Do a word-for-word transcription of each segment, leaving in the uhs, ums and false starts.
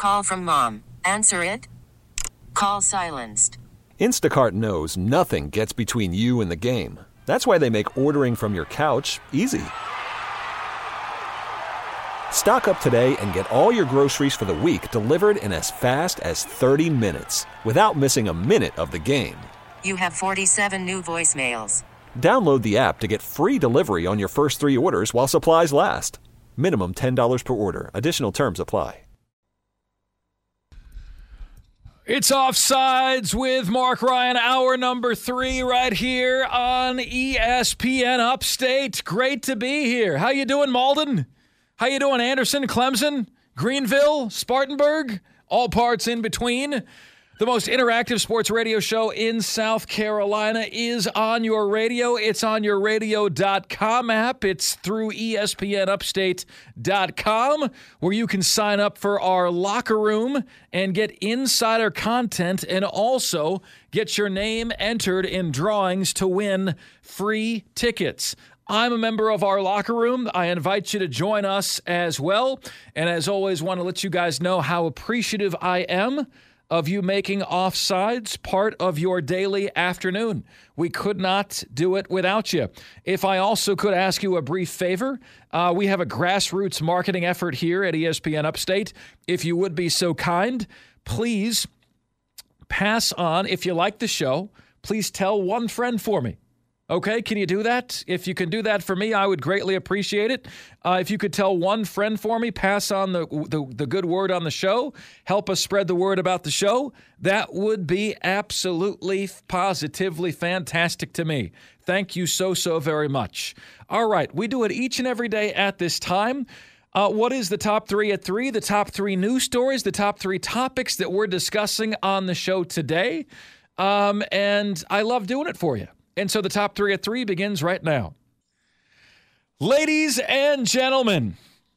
Call from mom. Answer it. Call silenced. Instacart knows nothing gets between you and the game. That's why they make ordering from your couch easy. Stock up today and get all your groceries for the week delivered in as fast as thirty minutes without missing a minute of the game. You have forty-seven new voicemails. Download the app to get free delivery on your first three orders while supplies last. Minimum ten dollars per order. Additional terms apply. It's Offsides with Mark Ryan, hour number three right here on E S P N Upstate. Great to be here. How you doing, Malden? How you doing, Anderson, Clemson, Greenville, Spartanburg? All parts in between. The most interactive sports radio show in South Carolina is on your radio. It's on your radio dot com app. It's through E S P N upstate dot com, where you can sign up for our locker room and get insider content and also get your name entered in drawings to win free tickets. I'm a member of our locker room. I invite you to join us as well. And as always, want to let you guys know how appreciative I am of you making Offsides part of your daily afternoon. We could not do it without you. If I also could ask you a brief favor, uh, we have a grassroots marketing effort here at E S P N Upstate. If you would be so kind, please pass on, if you like the show, please tell one friend for me. Okay, can you do that? If you can do that for me, I would greatly appreciate it. Uh, if you could tell one friend for me, pass on the, the the good word on the show, help us spread the word about the show, that would be absolutely, positively fantastic to me. Thank you so, so very much. All right, we do it each and every day at this time. Uh, what is the top three at three? The top three news stories, the top three topics that we're discussing on the show today. Um, and I love doing it for you. And so the top three at three begins right now. Ladies and gentlemen,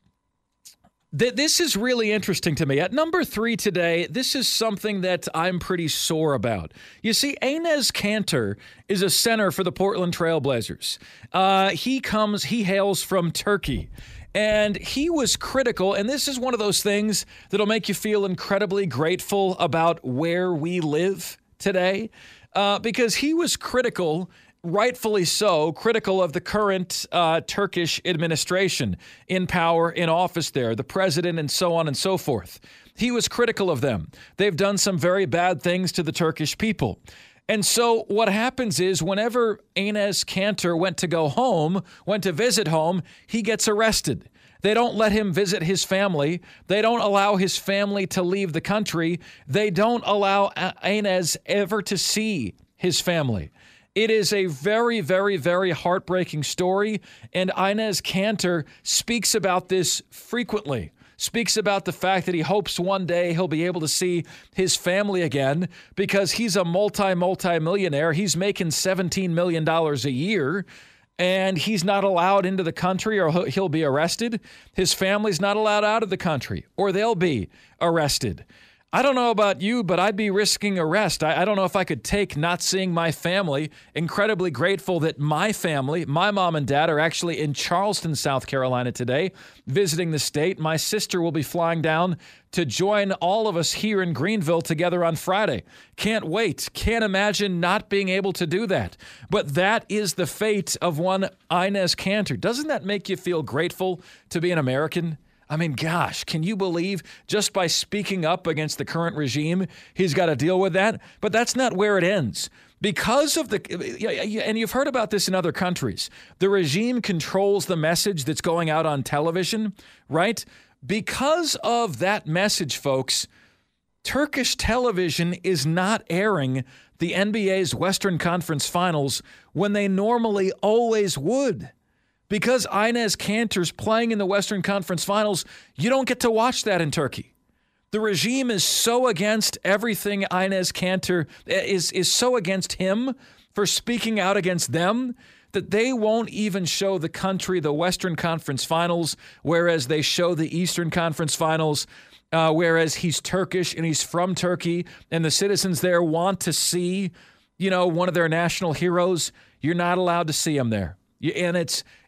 th- this is really interesting to me. At number three today, this is something that I'm pretty sore about. You see, Enes Kanter is a center for the Portland Trail Blazers. Uh, he comes, he hails from Turkey. And he was critical, and this is one of those things that'll make you feel incredibly grateful about where we live today. Uh, because he was critical, rightfully so, critical of the current uh, Turkish administration in power, in office there, the president and so on and so forth. He was critical of them. They've done some very bad things to the Turkish people. And so what happens is whenever Enes Kanter went to go home, went to visit home, he gets arrested. They don't let him visit his family. They don't allow his family to leave the country. They don't allow Enes ever to see his family. It is a very, very, very heartbreaking story, and Enes Kanter speaks about this frequently, speaks about the fact that he hopes one day he'll be able to see his family again because he's a multi, multi-millionaire. He's making seventeen million dollars a year. And he's not allowed into the country or he'll be arrested. His family's not allowed out of the country or they'll be arrested. I don't know about you, but I'd be risking arrest. I, I don't know if I could take not seeing my family. Incredibly grateful that my family, my mom and dad, are actually in Charleston, South Carolina today, visiting the state. My sister will be flying down to join all of us here in Greenville together on Friday. Can't wait. Can't imagine not being able to do that. But that is the fate of one Enes Kanter. Doesn't that make you feel grateful to be an American? I mean, gosh, can you believe just by speaking up against the current regime, he's got to deal with that? But that's not where it ends. Because of the, and you've heard about this in other countries, the regime controls the message that's going out on television, right? Because of that message, folks, Turkish television is not airing the N B A's Western Conference Finals when they normally always would. Because Enes Kanter's playing in the Western Conference Finals, you don't get to watch that in Turkey. The regime is so against everything Enes Kanter is, is so against him for speaking out against them that they won't even show the country the Western Conference Finals, whereas they show the Eastern Conference Finals, uh, whereas he's Turkish and he's from Turkey, and the citizens there want to see, you know, one of their national heroes. You're not allowed to see him there. And it's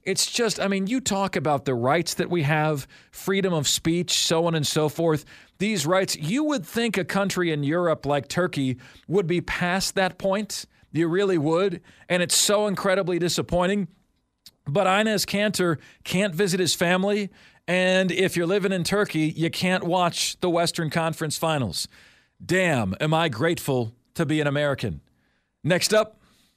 It's just, I mean, you talk about the rights that we have, freedom of speech, so on and so forth. These rights, you would think a country in Europe like Turkey would be past that point. You really would. And it's so incredibly disappointing. But Enes Kanter can't visit his family. And if you're living in Turkey, you can't watch the Western Conference Finals. Damn, am I grateful to be an American. Next up.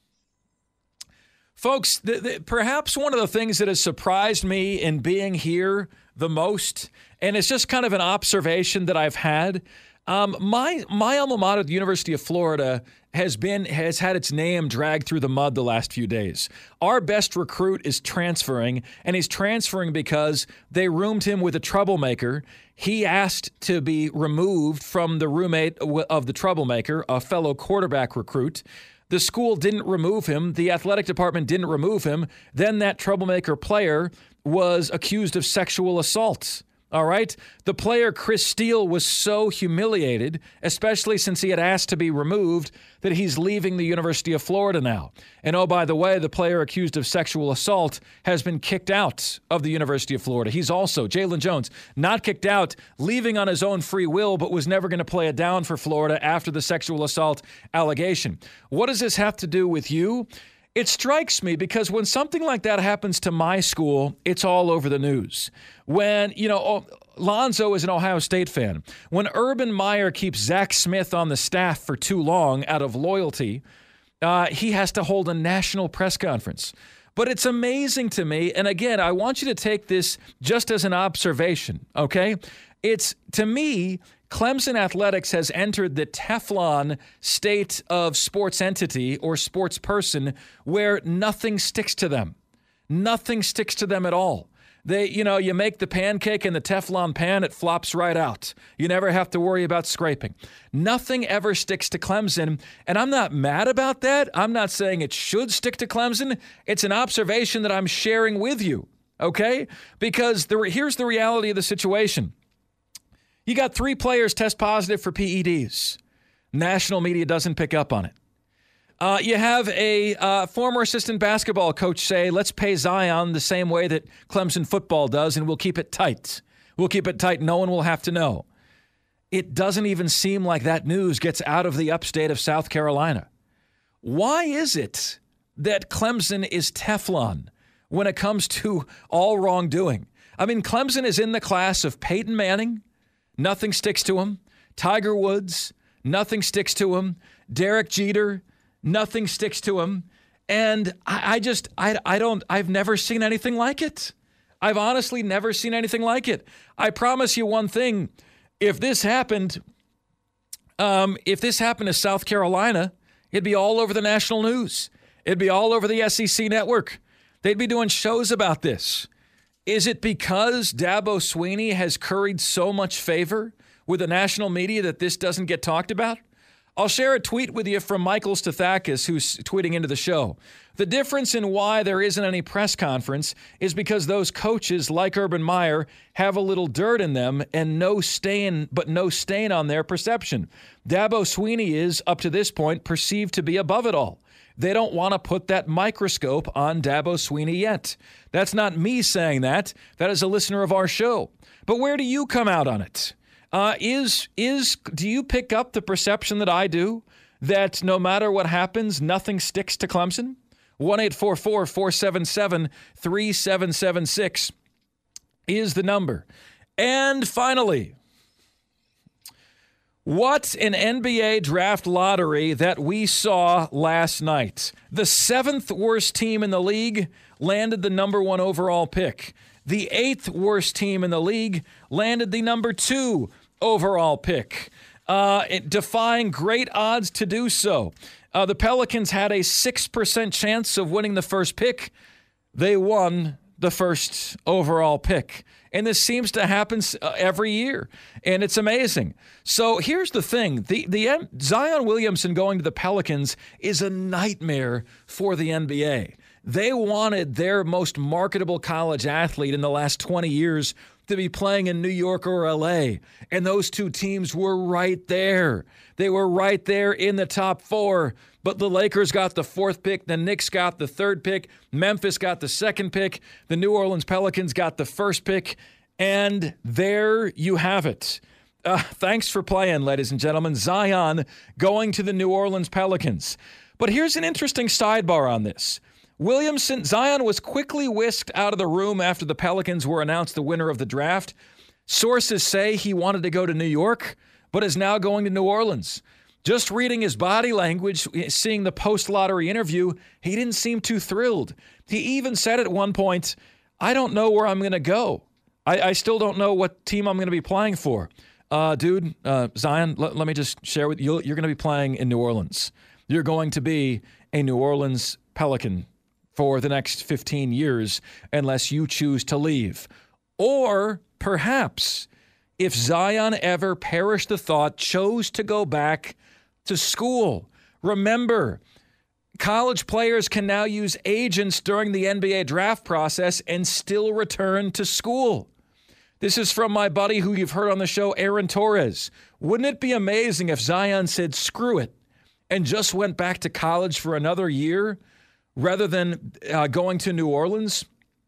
Folks, the, the, perhaps one of the things that has surprised me in being here the most, and it's just kind of an observation that I've had, um, my my alma mater, the University of Florida, has been has had its name dragged through the mud the last few days. Our best recruit is transferring, and he's transferring because they roomed him with a troublemaker. He asked to be removed from the roommate of the troublemaker, a fellow quarterback recruit. The school didn't remove him. The athletic department didn't remove him. Then that troublemaker player was accused of sexual assault. All right? The player, Chris Steele, was so humiliated, especially since he had asked to be removed, that he's leaving the University of Florida now. And oh, by the way, the player accused of sexual assault has been kicked out of the University of Florida. He's also, Jalen Jones, not kicked out, leaving on his own free will, but was never going to play it down for Florida after the sexual assault allegation. What does this have to do with you? It strikes me because when something like that happens to my school, it's all over the news. When, you know, Lonzo is an Ohio State fan. When Urban Meyer keeps Zach Smith on the staff for too long out of loyalty, uh, he has to hold a national press conference. But it's amazing to me, and again, I want you to take this just as an observation, okay? It's, to me, Clemson Athletics has entered the Teflon state of sports entity or sports person where nothing sticks to them. Nothing sticks to them at all. They, you know, you make the pancake in the Teflon pan, it flops right out. You never have to worry about scraping. Nothing ever sticks to Clemson, and I'm not mad about that. I'm not saying it should stick to Clemson. It's an observation that I'm sharing with you, okay? Because the, here's the reality of the situation. You got three players test positive for P E Ds. National media doesn't pick up on it. Uh, you have a uh, former assistant basketball coach say, let's pay Zion the same way that Clemson football does, and we'll keep it tight. We'll keep it tight. No one will have to know. It doesn't even seem like that news gets out of the upstate of South Carolina. Why is it that Clemson is Teflon when it comes to all wrongdoing? I mean, Clemson is in the class of Peyton Manning. Nothing sticks to him. Tiger Woods, nothing sticks to him. Derek Jeter, nothing sticks to him. And I, I just, I, I don't, I've never seen anything like it. I've honestly never seen anything like it. I promise you one thing. If this happened, um, if this happened to South Carolina, it'd be all over the national news. It'd be all over the S E C network. They'd be doing shows about this. Is it because Dabo Swinney has curried so much favor with the national media that this doesn't get talked about? I'll share a tweet with you from Michael Stathakis, who's tweeting into the show. The difference in why there isn't any press conference is because those coaches, like Urban Meyer, have a little dirt in them and no stain, but no stain on their perception. Dabo Swinney is, up to this point, perceived to be above it all. They don't want to put that microscope on Dabo Swinney yet. That's not me saying that. That is a listener of our show. But where do you come out on it? Uh, is is do you pick up the perception that I do, that no matter what happens, nothing sticks to Clemson? one eight four four, four seven seven, three seven seven six is the number. And finally, what an N B A draft lottery that we saw last night. The seventh worst team in the league landed the number one overall pick. The eighth worst team in the league landed the number two overall pick, uh, it, defying great odds to do so. Uh, the Pelicans had a six percent chance of winning the first pick. They won the first overall pick. And this seems to happen every year, and it's amazing. So here's the thing. The, the Zion Williamson going to the Pelicans is a nightmare for the N B A. They wanted their most marketable college athlete in the last twenty years to be playing in New York or L A. And those two teams were right there. They were right there in the top four. But the Lakers got the fourth pick. The Knicks got the third pick. Memphis got the second pick. The New Orleans Pelicans got the first pick. And there you have it. Uh, thanks for playing, ladies and gentlemen. Zion going to the New Orleans Pelicans. But here's an interesting sidebar on this. Williamson, Zion was quickly whisked out of the room after the Pelicans were announced the winner of the draft. Sources say he wanted to go to New York, but is now going to New Orleans. Just reading his body language, seeing the post-lottery interview, he didn't seem too thrilled. He even said at one point, I don't know where I'm going to go. I, I still don't know what team I'm going to be playing for. Uh, dude, uh, Zion, let, let me just share with you, you're going to be playing in New Orleans. You're going to be a New Orleans Pelican for the next fifteen years unless you choose to leave. Or perhaps if Zion ever perished the thought, chose to go back to school. Remember, college players can now use agents during the N B A draft process and still return to school. This is from my buddy who you've heard on the show, Aaron Torres. Wouldn't it be amazing if Zion said, screw it, and just went back to college for another year rather than uh, going to New Orleans?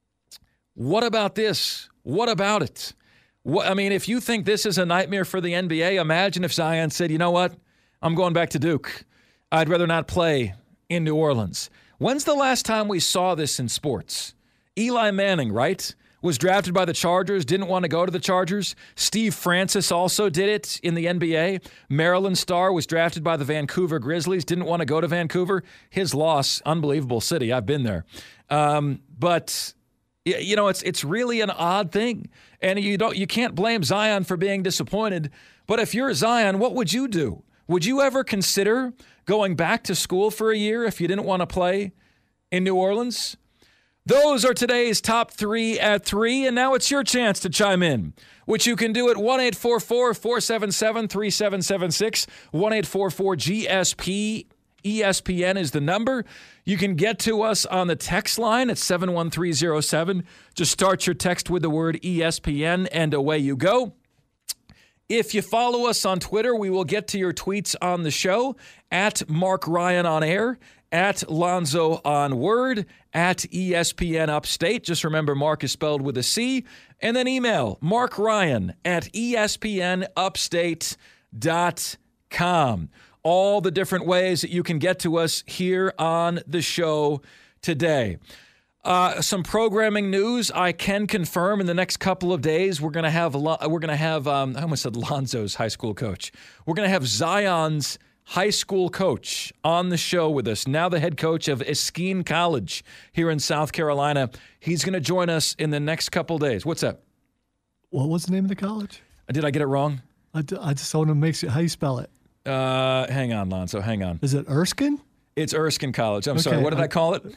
What about this? What about it? What, I mean, if you think this is a nightmare for the N B A, imagine if Zion said, you know what? I'm going back to Duke. I'd rather not play in New Orleans. When's the last time we saw this in sports? Eli Manning, right? Was drafted by the Chargers, didn't want to go to the Chargers. Steve Francis also did it in the N B A. Maryland Starr was drafted by the Vancouver Grizzlies, didn't want to go to Vancouver. His loss, unbelievable city. I've been there. Um, but, you know, it's it's really an odd thing. And you don't you can't blame Zion for being disappointed. But if you're Zion, what would you do? Would you ever consider going back to school for a year if you didn't want to play in New Orleans? Those are today's top three at three, and now it's your chance to chime in, which you can do at one eight four four, four seven seven, three seven seven six, one eight four four G S P. E S P N is the number. You can get to us on the text line at seven one three zero seven. Just start your text with the word E S P N, and away you go. If you follow us on Twitter, we will get to your tweets on the show, at Mark Ryan on air, at Lonzo on Word, at E S P N Upstate. Just remember, Mark is spelled with a C. And then email Mark Ryan at E S P N upstate dot com. All the different ways that you can get to us here on the show today. Uh, some programming news I can confirm in the next couple of days. We're going to have we're going to have um, I almost said Lonzo's high school coach. We're going to have Zion's high school coach on the show with us. Now the head coach of Eskean College here in South Carolina. He's going to join us in the next couple of days. What's up? What was the name of the college? Did I get it wrong? I, d- I just want to make sure. How you spell it? Uh, hang on, Lonzo. Hang on. Is it Erskine? It's Erskine College. I'm okay, sorry. What did I, I call it?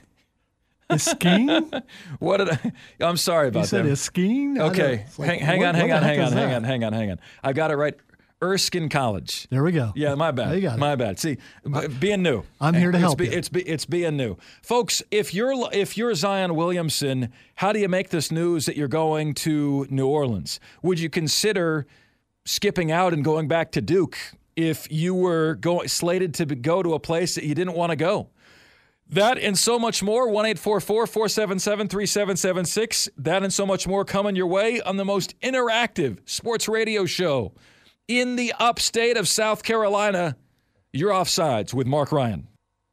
Eskean? What did I? I'm sorry about that. You said Eskean? Okay. Like, hang, hang, on, hang, on, hang on, hang on, hang on, hang on. I got it right. Erskine College. There we go. Yeah, my bad. You got my it. bad. See, b- being new. I'm here to it's help be, you. It's be, it's being new, folks. If you're if you're Zion Williamson, how do you make this news that you're going to New Orleans? Would you consider skipping out and going back to Duke if you were going slated to go to a place that you didn't want to go? That and so much more, one eight four four, four seven seven, three seven seven six. That and so much more coming your way on the most interactive sports radio show in the upstate of South Carolina. You're Offsides with Mark Ryan.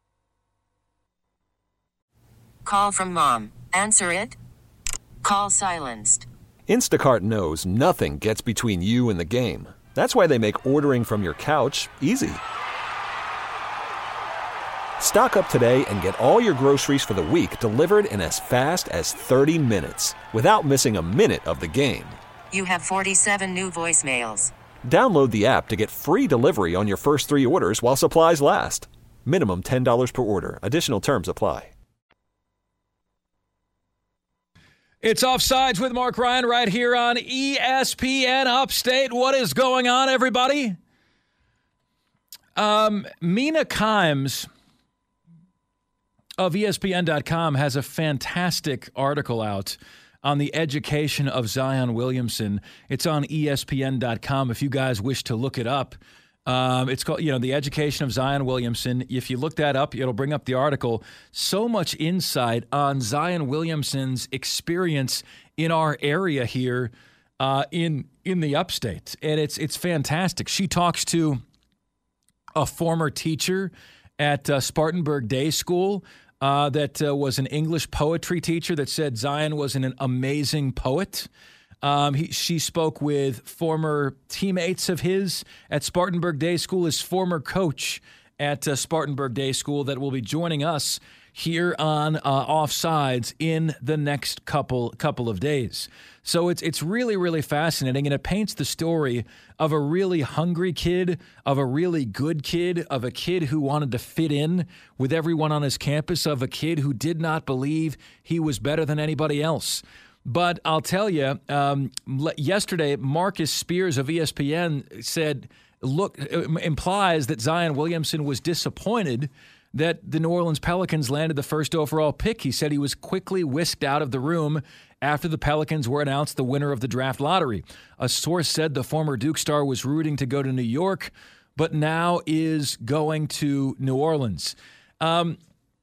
Call from mom. Answer it. Call silenced. Instacart knows nothing gets between you and the game. That's why they make ordering from your couch easy. Stock up today and get all your groceries for the week delivered in as fast as thirty minutes without missing a minute of the game. You have forty-seven new voicemails. Download the app to get free delivery on your first three orders while supplies last. Minimum ten dollars per order. Additional terms apply. It's Offsides with Mark Ryan right here on E S P N Upstate. What is going on, everybody? Um, Mina Kimes of E S P N dot com has a fantastic article out on the education of Zion Williamson. It's on E S P N dot com if you guys wish to look it up. Um, it's called, you know, The Education of Zion Williamson. If you look that up, it'll bring up the article. So much insight on Zion Williamson's experience in our area here uh, in in the upstate. And it's it's fantastic. She talks to a former teacher at uh, Spartanburg Day School uh, that uh, was an English poetry teacher that said Zion was an amazing poet. Um, he, she spoke with former teammates of his at Spartanburg Day School, his former coach at uh, Spartanburg Day School that will be joining us here on uh, Offsides in the next couple couple of days. So it's it's really, really fascinating, and it paints the story of a really hungry kid, of a really good kid, of a kid who wanted to fit in with everyone on his campus, of a kid who did not believe he was better than anybody else. But I'll tell you, um, yesterday, Marcus Spears of E S P N said, look, implies that Zion Williamson was disappointed that the New Orleans Pelicans landed the first overall pick. He said he was quickly whisked out of the room after the Pelicans were announced the winner of the draft lottery. A source said the former Duke star was rooting to go to New York, but now is going to New Orleans. Um,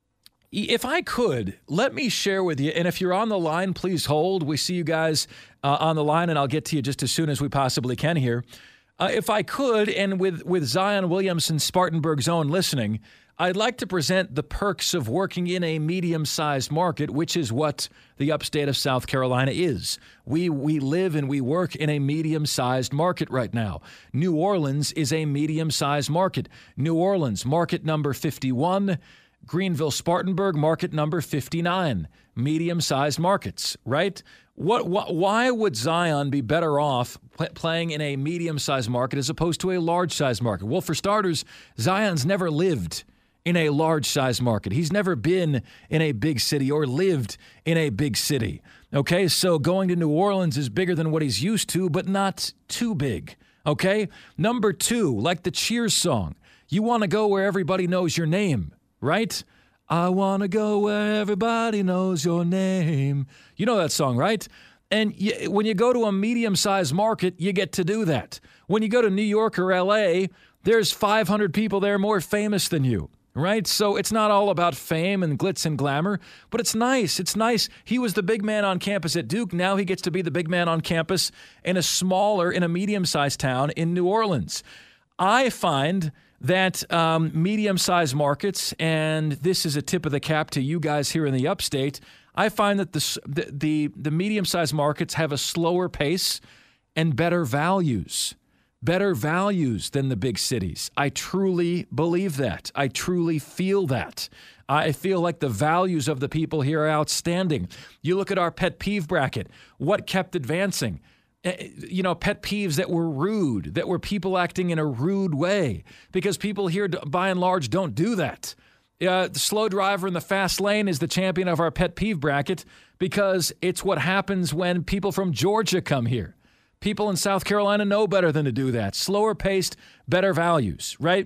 If I could, let me share with you, and if you're on the line, please hold. We see you guys uh, on the line, and I'll get to you just as soon as we possibly can here. Uh, if I could, and with, with Zion Williamson, Spartanburg Zone listening, I'd like to present the perks of working in a medium-sized market, which is what the upstate of South Carolina is. We we live and we work in a medium-sized market right now. New Orleans is a medium-sized market. New Orleans, market number fifty-one. Greenville, Spartanburg, market number fifty-nine, medium-sized markets, right? What, wh- why would Zion be better off pl- playing in a medium-sized market as opposed to a large-sized market? Well, for starters, Zion's never lived in a large-sized market. He's never been in a big city or lived in a big city, okay? So going to New Orleans is bigger than what he's used to, but not too big, okay? Number two, like the Cheers song, you want to go where everybody knows your name, right? I want to go where everybody knows your name. You know that song, right? And you, when you go to a medium-sized market, you get to do that. When you go to New York or L A, there's five hundred people there more famous than you, right? So it's not all about fame and glitz and glamour, but it's nice. It's nice. He was the big man on campus at Duke. Now he gets to be the big man on campus in a smaller, in a medium-sized town in New Orleans. I find that um, medium-sized markets, and this is a tip of the cap to you guys here in the upstate, I find that the the the, the medium-sized markets have a slower pace and better values, better values than the big cities. I truly believe that. I truly feel that. I feel like the values of the people here are outstanding. You look at our pet peeve bracket. What kept advancing? You know, pet peeves that were rude, that were people acting in a rude way, because people here, by and large, don't do that. Uh, the slow driver in the fast lane is the champion of our pet peeve bracket because it's what happens when people from Georgia come here. People in South Carolina know better than to do that. Slower paced, better values, right?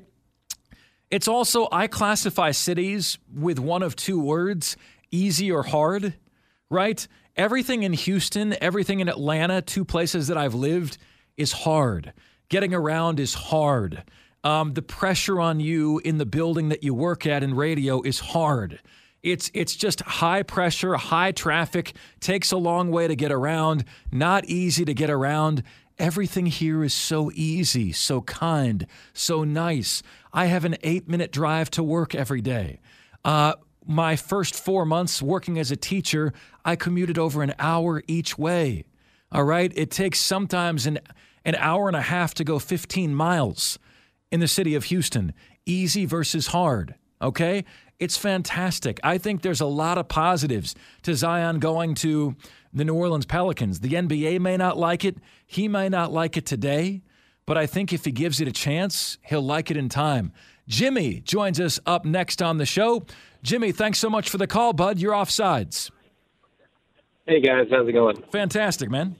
It's also, I classify cities with one of two words, easy or hard, right? Everything in Houston, everything in Atlanta, two places that I've lived, is hard. Getting around is hard. Um, the pressure on you in the building that you work at in radio is hard. It's it's just high pressure, high traffic, takes a long way to get around, not easy to get around. Everything here is so easy, so kind, so nice. I have an eight-minute drive to work every day. Uh My first four months working as a teacher, I commuted over an hour each way. All right? It takes sometimes an, an hour and a half to go fifteen miles in the city of Houston. Easy versus hard. Okay? It's fantastic. I think there's a lot of positives to Zion going to the New Orleans Pelicans. The N B A may not like it. He may not like it today. But I think if he gives it a chance, he'll like it in time. Jimmy joins us up next on the show. Jimmy, thanks so much for the call, bud. You're Offsides. Hey, guys. How's it going? Fantastic, man.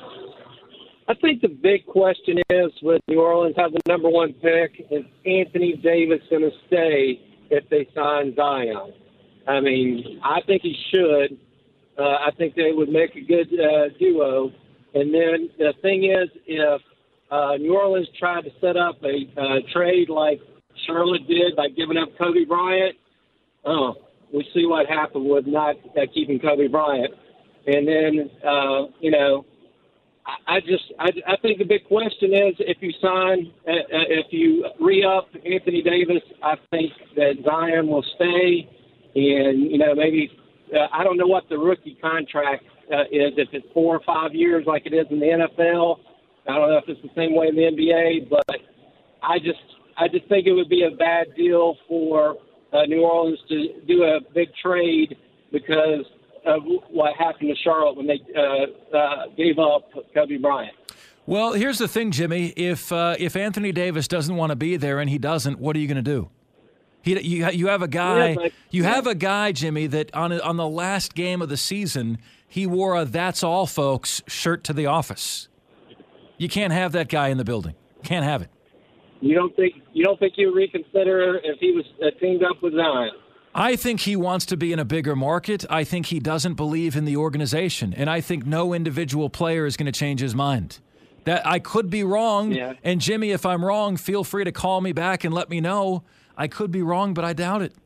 I think the big question is, with New Orleans have the number one pick, is Anthony Davis going to stay if they sign Zion? I mean, I think he should. Uh, I think they would make a good uh, duo. And then the thing is, if uh, New Orleans tried to set up a uh, trade like Charlotte did by giving up Kobe Bryant, oh, we see what happened with not uh, keeping Kobe Bryant. And then, uh, you know, I, I just I, I think the big question is if you sign, uh, if you re-up Anthony Davis, I think that Zion will stay. And, you know, maybe uh, I don't know what the rookie contract uh, is, if it's four or five years like it is in the N F L. I don't know if it's the same way in the N B A, but I just I just think it would be a bad deal for uh, New Orleans to do a big trade because of what happened to Charlotte when they uh, uh, gave up Kobe Bryant. Well, here's the thing, Jimmy. If uh, if Anthony Davis doesn't want to be there and he doesn't, what are you going to do? He, you, you have a guy. Yeah, but, you yeah. have a guy, Jimmy, that on on the last game of the season, he wore a "That's all, folks" shirt to the office. You can't have that guy in the building. Can't have it. You don't think you don't think you reconsider if he was uh, teamed up with Zion? I think he wants to be in a bigger market. I think he doesn't believe in the organization, and I think no individual player is going to change his mind. That I could be wrong, yeah. And Jimmy, if I'm wrong, feel free to call me back and let me know. I could be wrong, but I doubt it.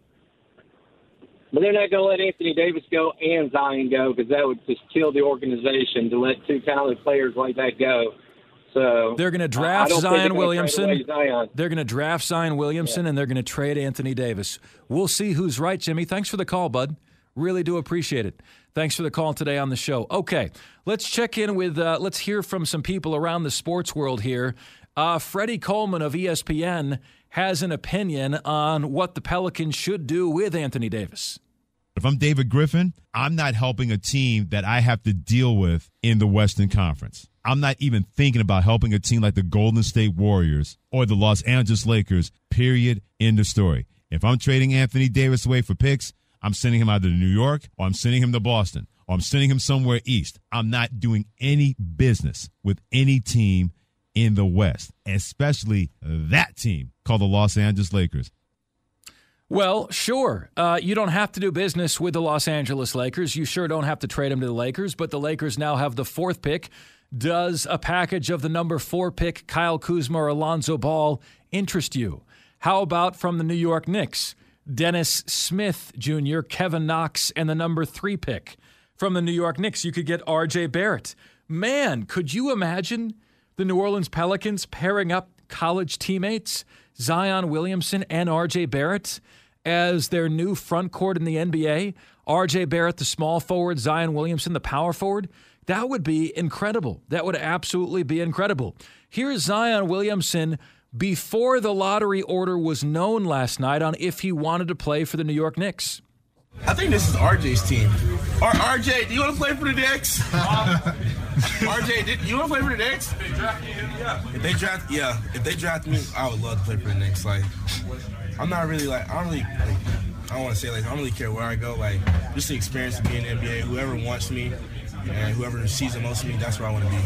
But they're not going to let Anthony Davis go and Zion go because that would just kill the organization to let two talented players like that go. So they're going to draft Zion Williamson. Zion. They're going to draft Zion Williamson, yeah. And they're going to trade Anthony Davis. We'll see who's right, Jimmy. Thanks for the call, bud. Really do appreciate it. Thanks for the call today on the show. Okay, let's check in with, uh, let's hear from some people around the sports world here. Uh, Freddie Coleman of E S P N has an opinion on what the Pelicans should do with Anthony Davis. If I'm David Griffin, I'm not helping a team that I have to deal with in the Western Conference. I'm not even thinking about helping a team like the Golden State Warriors or the Los Angeles Lakers, period, end of story. If I'm trading Anthony Davis away for picks, I'm sending him either to New York or I'm sending him to Boston or I'm sending him somewhere east. I'm not doing any business with any team in the West, especially that team called the Los Angeles Lakers. Well, sure. Uh, you don't have to do business with the Los Angeles Lakers. You sure don't have to trade him to the Lakers, but the Lakers now have the fourth pick. Does a package of the number four pick, Kyle Kuzma or Alonzo Ball, interest you? How about from the New York Knicks, Dennis Smith Junior, Kevin Knox, and the number three pick? From the New York Knicks, you could get R J Barrett. Man, could you imagine the New Orleans Pelicans pairing up college teammates, Zion Williamson and R J Barrett, as their new front court in the N B A? R J Barrett, the small forward, Zion Williamson, the power forward. That would be incredible. That would absolutely be incredible. Here's Zion Williamson before the lottery order was known last night on if he wanted to play for the New York Knicks. I think this is R J's team. R- RJ, do you want to play for the Knicks? R J, did you want to play for the Knicks? If they draft you, yeah. If they draft, yeah. If they draft me, I would love to play for the Knicks. Like, I'm not really like, I don't really, like, I don't want to say like, I don't really care where I go. Like, just the experience of being in the N B A. Whoever wants me and whoever sees the most of me, that's where I want to be.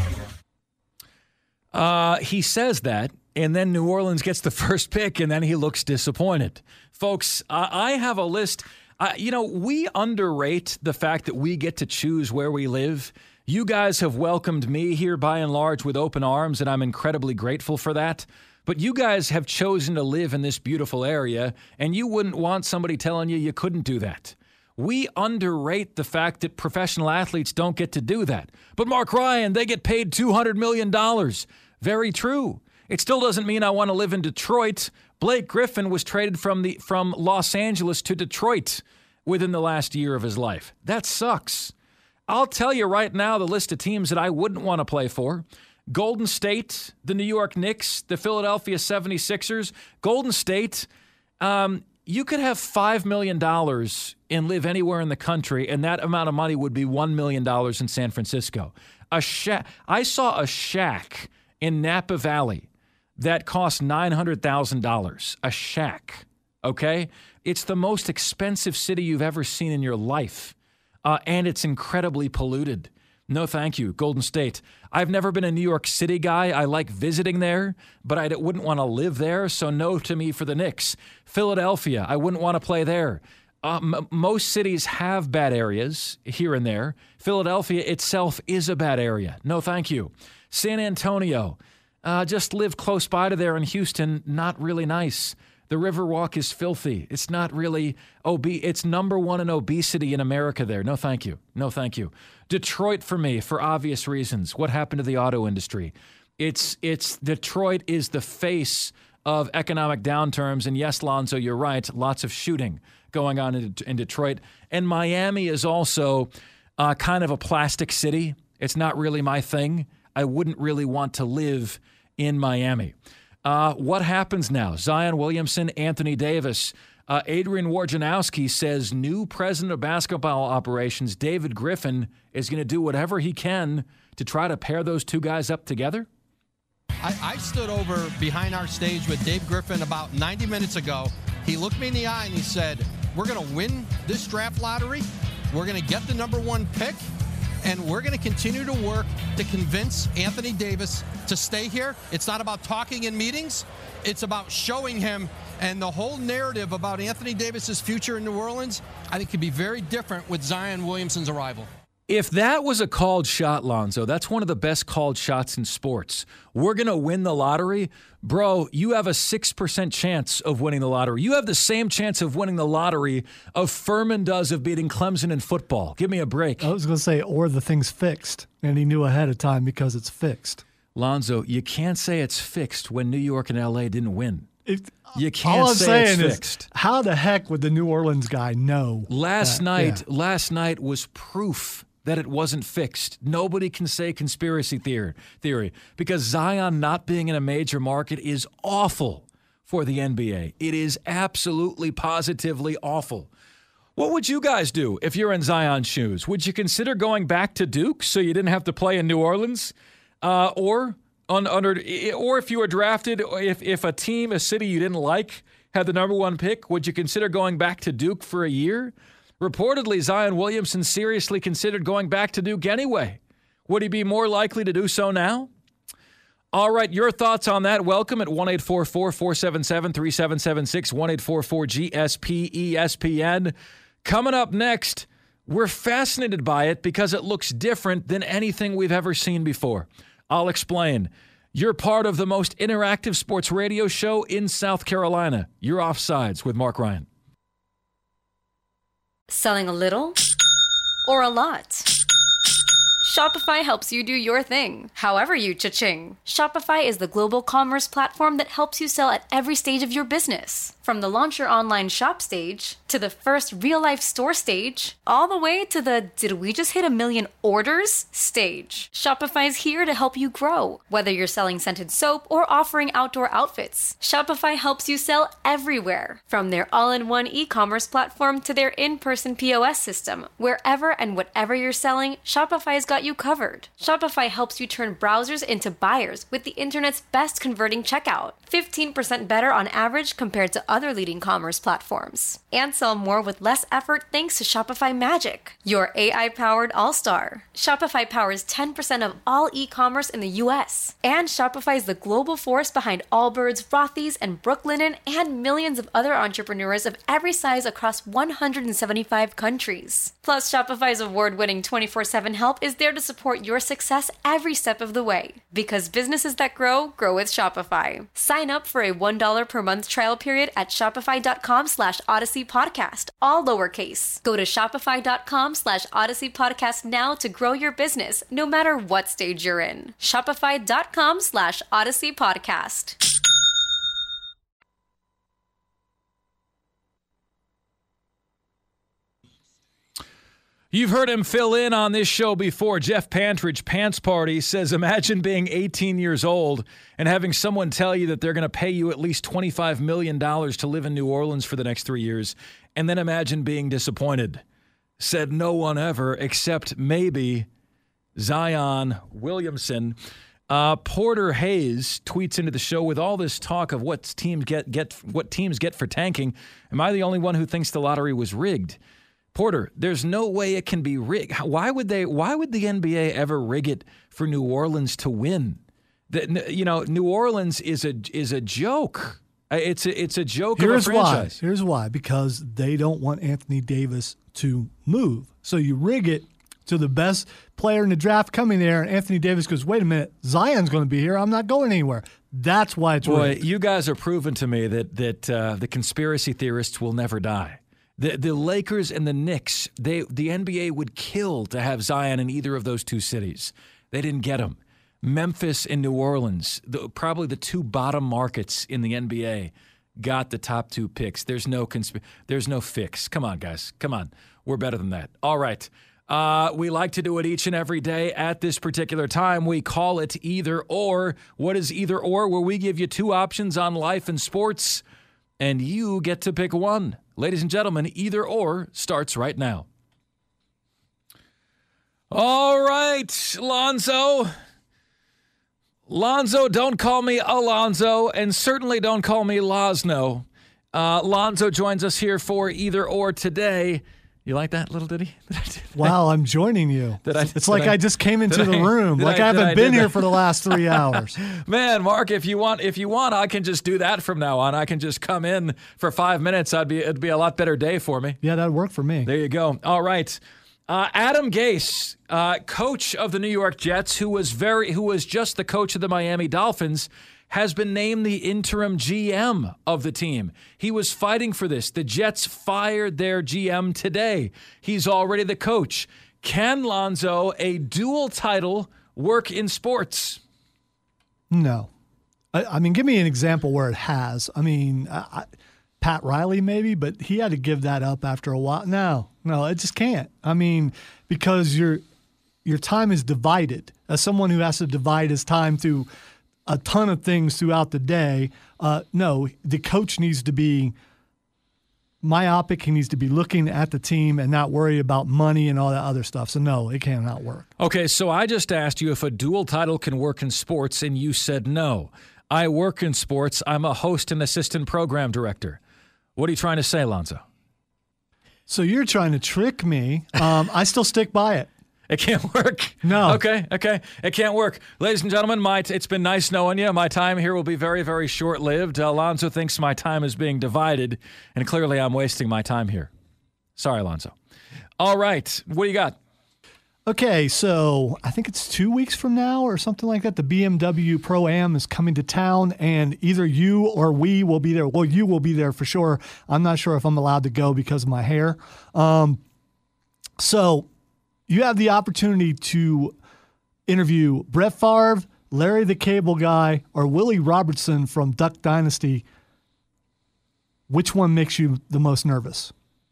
Uh, he says that, and then New Orleans gets the first pick, and then he looks disappointed. Folks, uh, I have a list. Uh, you know, we underrate the fact that we get to choose where we live. You guys have welcomed me here by and large with open arms, and I'm incredibly grateful for that. But you guys have chosen to live in this beautiful area, and you wouldn't want somebody telling you you couldn't do that. We underrate the fact that professional athletes don't get to do that. But Mark Ryan, they get paid two hundred million dollars. Very true. It still doesn't mean I want to live in Detroit. Blake Griffin was traded from the from Los Angeles to Detroit within the last year of his life. That sucks. I'll tell you right now the list of teams that I wouldn't want to play for. Golden State, the New York Knicks, the Philadelphia seventy-sixers. Golden State, um, you could have five million dollars and live anywhere in the country, and that amount of money would be one million dollars in San Francisco. A sha- I saw a shack in Napa Valley that cost nine hundred thousand dollars. A shack, okay? It's the most expensive city you've ever seen in your life, uh, and it's incredibly polluted. No, thank you, Golden State. I've never been a New York City guy. I like visiting there, but I wouldn't want to live there, so no to me for the Knicks. Philadelphia, I wouldn't want to play there. Uh, m- most cities have bad areas here and there. Philadelphia itself is a bad area. No, thank you. San Antonio, uh, just live close by to there in Houston. Not really nice. The Riverwalk is filthy. It's not really obese. It's number one in obesity in America there. No, thank you. No, thank you. Detroit for me, for obvious reasons. What happened to the auto industry? It's it's Detroit is the face of economic downturns. And yes, Lonzo, you're right. Lots of shooting going on in, in Detroit. And Miami is also uh, kind of a plastic city. It's not really my thing. I wouldn't really want to live in Miami. Uh, what happens now? Zion Williamson, Anthony Davis. Uh, Adrian Wojnarowski says new president of basketball operations, David Griffin, is going to do whatever he can to try to pair those two guys up together. I, I stood over behind our stage with Dave Griffin about ninety minutes ago. He looked me in the eye and he said, we're going to win this draft lottery. We're going to get the number one pick. And we're going to continue to work to convince Anthony Davis to stay here. It's not about talking in meetings. It's about showing him. And the whole narrative about Anthony Davis's future in New Orleans, I think, could be very different with Zion Williamson's arrival. If that was a called shot, Lonzo, that's one of the best called shots in sports. We're going to win the lottery. Bro, you have a six percent chance of winning the lottery. You have the same chance of winning the lottery of Furman does of beating Clemson in football. Give me a break. I was going to say, or the thing's fixed, and he knew ahead of time because it's fixed. Lonzo, you can't say it's fixed when New York and L A didn't win. If, you can't all I'm say saying it's is, fixed. How the heck would the New Orleans guy know? Last that? night, Yeah. last night was proof that it wasn't fixed. Nobody can say conspiracy theory, theory because Zion not being in a major market is awful for the N B A. It is absolutely, positively awful. What would you guys do if you're in Zion's shoes? Would you consider going back to Duke so you didn't have to play in New Orleans? Uh, or on, under, or if you were drafted, if, if a team, a city you didn't like, had the number one pick, would you consider going back to Duke for a year? Reportedly, Zion Williamson seriously considered going back to Duke anyway. Would he be more likely to do so now? All right, your thoughts on that. Welcome at one eight four four, four seven seven, three seven seven six, one eight four four G S P E S P N. Coming up next, we're fascinated by it because it looks different than anything we've ever seen before. I'll explain. You're part of the most interactive sports radio show in South Carolina. You're Offsides with Mark Ryan. Selling a little or a lot? Shopify helps you do your thing, however you cha-ching. Shopify is the global commerce platform that helps you sell at every stage of your business. From the launch your online shop stage, to the first real-life store stage, all the way to the did we just hit a million orders stage. Shopify's here to help you grow. Whether you're selling scented soap or offering outdoor outfits, Shopify helps you sell everywhere. From their all-in-one e-commerce platform to their in-person P O S system, wherever and whatever you're selling, Shopify's got you covered. Shopify helps you turn browsers into buyers with the internet's best converting checkout. fifteen percent better on average compared to other leading commerce platforms. And sell more with less effort thanks to Shopify Magic, your A I-powered all-star. Shopify powers ten percent of all e-commerce in the U S. And Shopify is the global force behind Allbirds, Rothy's, and Brooklinen, and millions of other entrepreneurs of every size across one hundred seventy-five countries. Plus, Shopify's award-winning twenty-four seven help is there to support your success every step of the way. Because businesses that grow, grow with Shopify. Sign up for a one dollar per month trial period at shopify.com slash Odyssey Podcast, all lowercase. Go to shopify.com slash Odyssey Podcast now to grow your business, no matter what stage you're in. Shopify.com slash Odyssey Podcast. You've heard him fill in on this show before. Jeff Pantridge, Pants Party, says, imagine being eighteen years old and having someone tell you that they're going to pay you at least twenty-five million dollars to live in New Orleans for the next three years, and then imagine being disappointed. Said no one ever except maybe Zion Williamson. Uh, Porter Hayes tweets into the show, with all this talk of what teams get, get, what teams get for tanking, am I the only one who thinks the lottery was rigged? Porter, there's no way it can be rigged. Why would they? Why would the N B A ever rig it for New Orleans to win? The, you know, New Orleans is a is a joke. It's a, it's a joke Here's of a franchise. why. Here's why. Because they don't want Anthony Davis to move. So you rig it to the best player in the draft coming there, and Anthony Davis goes, wait a minute, Zion's going to be here. I'm not going anywhere. That's why it's Boy, rigged. you guys are proven to me that that uh, the conspiracy theorists will never die. The the Lakers and the Knicks, they the N B A would kill to have Zion in either of those two cities. They didn't get him. Memphis and New Orleans, the, probably the two bottom markets in the N B A, got the top two picks. There's no consp- There's no fix. Come on, guys. Come on. We're better than that. All right. Uh, we like to do it each and every day at this particular time. We call it either or. What is either or? Where we give you two options on life and sports, and you get to pick one. Ladies and gentlemen, either or starts right now. All right, Lonzo. Lonzo, don't call me Alonzo, and certainly don't call me Lozno. Uh, Lonzo joins us here for either or today. You like that little ditty? Wow, I'm joining you. Did I, it's did like I, I just came into the I, room. Like I, I haven't I been here that? for the last three hours. Man, Mark, if you want, if you want, I can just do that from now on. I can just come in for five minutes. I'd be, it'd be a lot better day for me. Yeah, that'd work for me. There you go. All right. Uh, Adam Gase, uh, coach of the New York Jets, who was very, who was just the coach of the Miami Dolphins, has been named the interim G M of the team. He was fighting for this. The Jets fired their G M today. He's already the coach. Can Lonzo, a dual title, work in sports? No. I, I mean, give me an example where it has. I mean, I, I, Pat Riley maybe, but he had to give that up after a while. No, no, it just can't. I mean, because your your time is divided. As someone who has to divide his time through a ton of things throughout the day, uh, no, the coach needs to be myopic. He needs to be looking at the team and not worry about money and all that other stuff. So, no, it cannot work. Okay, so I just asked you if a dual title can work in sports, and you said no. I work in sports. I'm a host and assistant program director. What are you trying to say, Lonzo? So you're trying to trick me. Um, I still stick by it. It can't work. No. Okay, okay. It can't work. Ladies and gentlemen, my t- it's been nice knowing you. My time here will be very, very short-lived. Alonzo thinks my time is being divided, and clearly I'm wasting my time here. Sorry, Alonzo. All right. What do you got? Okay, so I think it's two weeks from now or something like that. The B M W Pro-Am is coming to town, and either you or we will be there. Well, you will be there for sure. I'm not sure if I'm allowed to go because of my hair. Um, so you have the opportunity to interview Brett Favre, Larry the Cable Guy, or Willie Robertson from Duck Dynasty. Which one makes you the most nervous?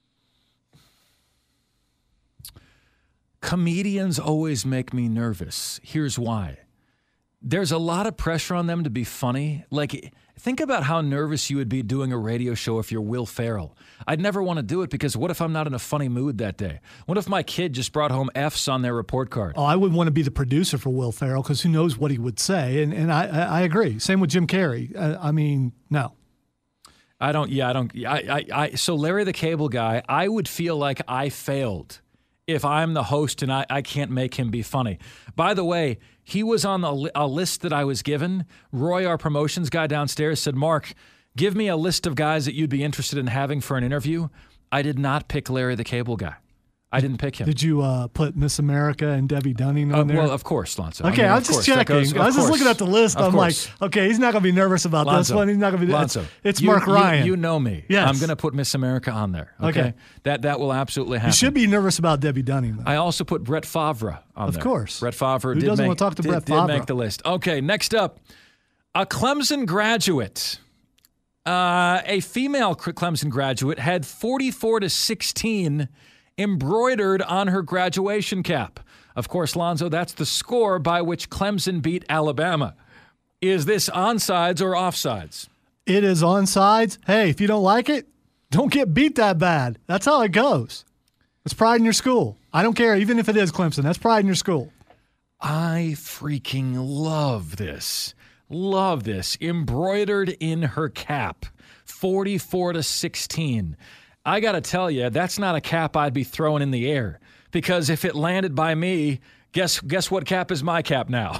Comedians always make me nervous. Here's why. There's a lot of pressure on them to be funny. Like, think about how nervous you would be doing a radio show if you're Will Ferrell. I'd never want to do it because what if I'm not in a funny mood that day? What if my kid just brought home F's on their report card? Oh, I wouldn't want to be the producer for Will Ferrell because who knows what he would say. And and I, I agree. Same with Jim Carrey. I, I mean, no. I don't, yeah, I don't, I, I, I, so Larry the Cable Guy, I would feel like I failed if I'm the host and I, I can't make him be funny. By the way, he was on a, a list that I was given. Roy, our promotions guy downstairs, said, Mark, give me a list of guys that you'd be interested in having for an interview. I did not pick Larry the Cable Guy. I didn't pick him. Did you uh, put Miss America and Debbie Dunning on uh, there? Well, of course, Lonzo. Okay, I, mean, I was just checking. Goes, I was just looking at the list. Of I'm course. like, okay, he's not going to be nervous about Lonzo, this one. He's not going to be. Lonzo, It's, it's you, Mark Ryan. You, you know me. Yes. I'm going to put Miss America on there. Okay? Okay. That that will absolutely happen. You should be nervous about Debbie Dunning, though. I also put Brett Favre on Of there. course. Brett Favre Who did doesn't make, want to talk to did, Brett did Favre? make the list. Okay, next up, a Clemson graduate. Uh, a female Clemson graduate had forty-four to sixteen embroidered on her graduation cap. Of course, Lonzo, that's the score by which Clemson beat Alabama. Is this onsides or offsides? It is onsides. Hey, if you don't like it, don't get beat that bad. That's how it goes. It's pride in your school. I don't care, even if it is Clemson. That's pride in your school. I freaking love this. Love this. Embroidered in her cap. forty-four to sixteen. I got to tell you, that's not a cap I'd be throwing in the air. Because if it landed by me, guess guess what cap is my cap now?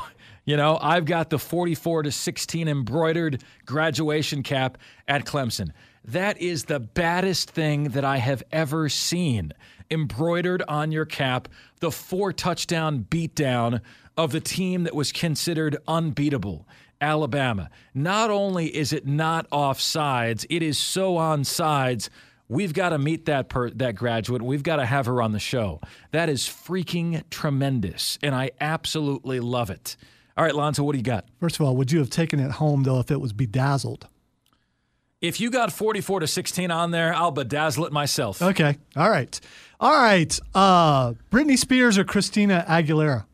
You know, I've got the forty-four to sixteen embroidered graduation cap at Clemson. That is the baddest thing that I have ever seen. Embroidered on your cap, the four-touchdown beatdown of the team that was considered unbeatable, Alabama. Not only is it not offsides, it is so onside. We've got to meet that per- that graduate. We've got to have her on the show. That is freaking tremendous, and I absolutely love it. All right, Lonzo, what do you got? First of all, would you have taken it home, though, if it was bedazzled? If you got forty-four to sixteen on there, I'll bedazzle it myself. Okay. All right. All right. Uh, Britney Spears or Christina Aguilera?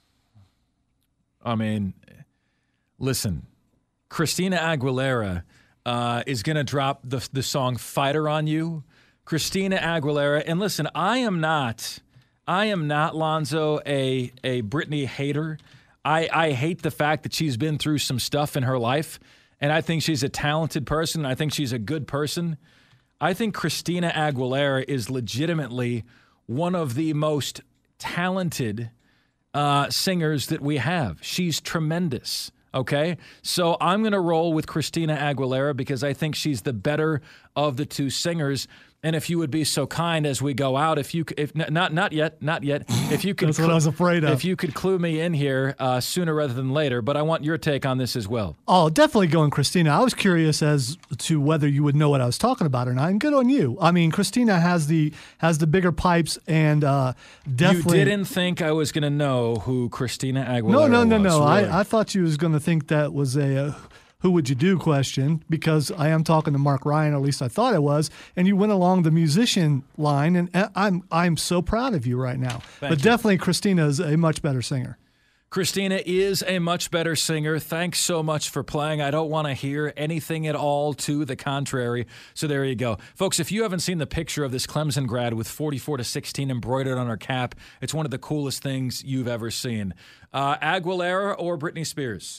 I mean, listen, Christina Aguilera uh, is going to drop the, the song Fighter on you. Christina Aguilera. And listen, I am not, I am not, Lonzo, a, a Britney hater. I, I hate the fact that she's been through some stuff in her life, and I think she's a talented person. I think she's a good person. I think Christina Aguilera is legitimately one of the most talented uh, singers that we have. She's tremendous, okay? So I'm going to roll with Christina Aguilera because I think she's the better of the two singers. And if you would be so kind as we go out, if you if not not yet, not yet, if you could, that's what I was afraid of. If you could clue me in here uh, sooner rather than later, but I want your take on this as well. Oh, definitely going Christina. I was curious as to whether you would know what I was talking about or not, and good on you. I mean, Christina has the has the bigger pipes, and uh, definitely. You didn't think I was going to know who Christina Aguilera was? No, no, no, was, no. really? I I thought you was going to think that was a. Uh, who would you do question, because I am talking to Mark Ryan, or at least I thought I was, and you went along the musician line, and I'm I'm so proud of you right now. Thank but you. Definitely Christina is a much better singer. Christina is a much better singer. Thanks so much for playing. I don't want to hear anything at all to the contrary. So there you go. Folks, if you haven't seen the picture of this Clemson grad with forty-four to sixteen embroidered on her cap, it's one of the coolest things you've ever seen. Uh, Aguilera or Britney Spears?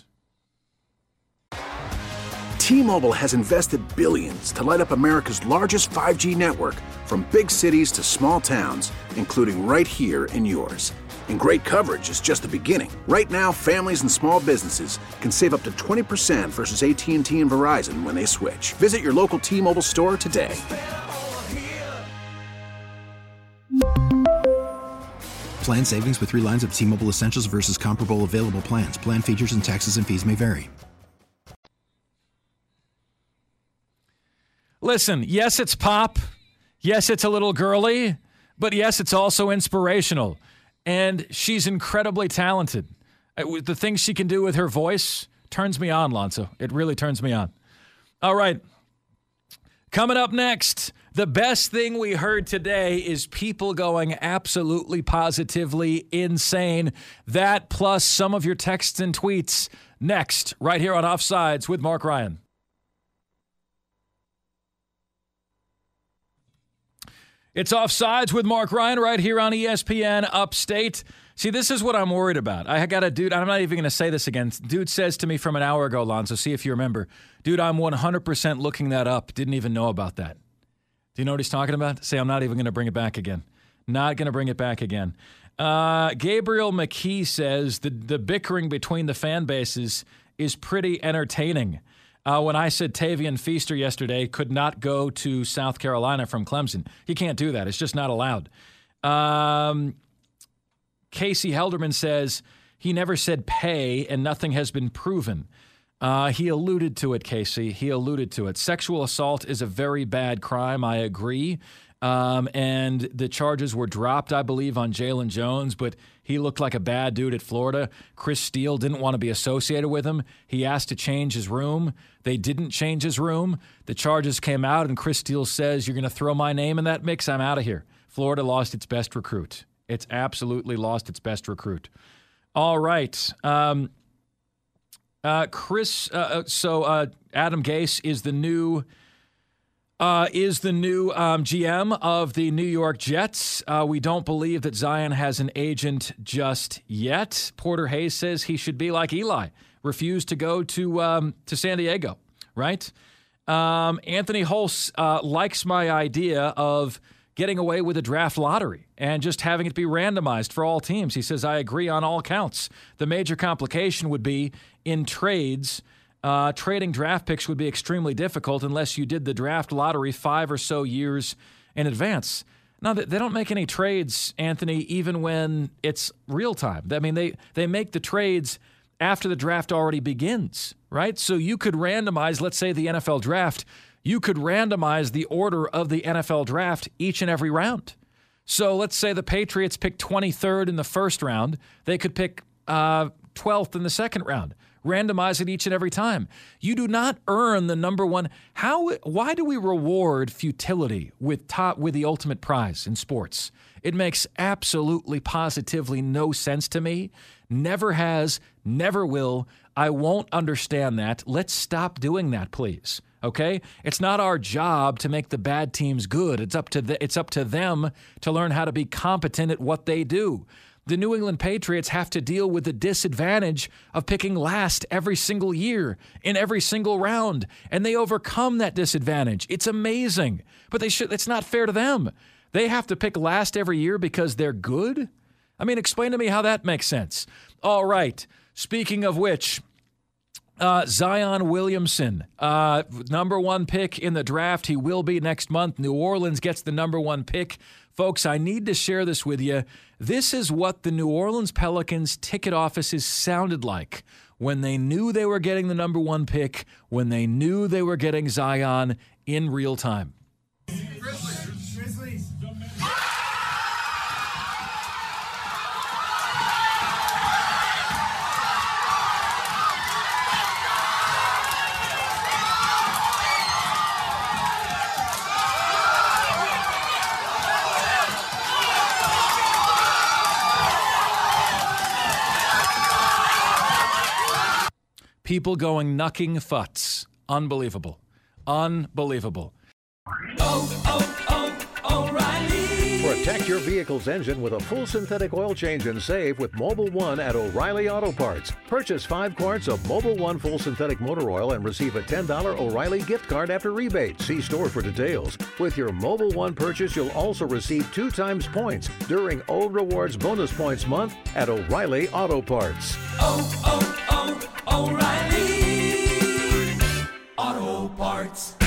T-Mobile has invested billions to light up America's largest five G network, from big cities to small towns, including right here in yours. And great coverage is just the beginning. Right now, families and small businesses can save up to twenty percent versus A T and T and Verizon when they switch. Visit your local T-Mobile store today. Plan savings with three lines of T-Mobile Essentials versus comparable available plans. Plan features and taxes and fees may vary. Listen, yes, it's pop. Yes, it's a little girly. But yes, it's also inspirational. And she's incredibly talented. The things she can do with her voice turns me on, Lonzo. It really turns me on. All right. Coming up next, the best thing we heard today is people going absolutely positively insane. That plus some of your texts and tweets next, right here on Offsides with Mark Ryan. It's Offsides with Mark Ryan right here on E S P N Upstate. See, this is what I'm worried about. I got a dude, I'm not even going to say this again. Dude says to me from an hour ago, Lonzo, see if you remember. Dude, I'm one hundred percent looking that up. Didn't even know about that. Do you know what he's talking about? Say, I'm not even going to bring it back again. Not going to bring it back again. Uh, Gabriel McKee says the, the bickering between the fan bases is pretty entertaining. Uh, when I said Tavian Feaster yesterday could not go to South Carolina from Clemson, he can't do that. It's just not allowed. Um, Casey Helderman says he never said pay and nothing has been proven. Uh, he alluded to it, Casey. He alluded to it. Sexual assault is a very bad crime. I agree. Um, and the charges were dropped, I believe, on Jalen Jones, but he looked like a bad dude at Florida. Chris Steele didn't want to be associated with him. He asked to change his room. They didn't change his room. The charges came out, and Chris Steele says, you're going to throw my name in that mix? I'm out of here. Florida lost its best recruit. It's absolutely lost its best recruit. All right. Um, uh, Chris, uh, so uh, Adam Gase is the new... Uh, is the new um, G M of the New York Jets. Uh, we don't believe that Zion has an agent just yet. Porter Hayes says he should be like Eli, refuse to go to um, to San Diego, right? Um, Anthony Hulse uh, likes my idea of getting away with a draft lottery and just having it be randomized for all teams. He says, I agree on all counts. The major complication would be in trades. Uh, trading draft picks would be extremely difficult unless you did the draft lottery five or so years in advance. Now, they don't make any trades, Anthony, even when it's real time. I mean, they, they make the trades after the draft already begins, right? So you could randomize, let's say, the N F L draft. You could randomize the order of the N F L draft each and every round. So let's say the Patriots pick twenty-third in the first round. They could pick uh, twelfth in the second round. Randomize it each and every time. You do not earn the number one. How? Why do we reward futility with top with the ultimate prize in sports? It makes absolutely, positively no sense to me. Never has, never will. I won't understand that. Let's stop doing that, please. Okay? It's not our job to make the bad teams good. It's up to the, it's up to them to learn how to be competent at what they do. The New England Patriots have to deal with the disadvantage of picking last every single year in every single round, and they overcome that disadvantage. It's amazing, but they should. It's not fair to them. They have to pick last every year because they're good? I mean, explain to me how that makes sense. All right, speaking of which, uh, Zion Williamson, uh, number one pick in the draft. He will be next month. New Orleans gets the number one pick. Folks, I need to share this with you. This is what the New Orleans Pelicans ticket offices sounded like when they knew they were getting the number one pick, when they knew they were getting Zion in real time. Grizzlies. Grizzlies. People going knucking futs. Unbelievable. Unbelievable. Oh, oh, oh, O'Reilly. Protect your vehicle's engine with a full synthetic oil change and save with Mobil one at O'Reilly Auto Parts. Purchase five quarts of Mobil one full synthetic motor oil and receive a ten dollars O'Reilly gift card after rebate. See store for details. With your Mobil one purchase, you'll also receive two times points during O Rewards Bonus Points Month at O'Reilly Auto Parts. Oh, oh, oh, O'Reilly Auto Parts.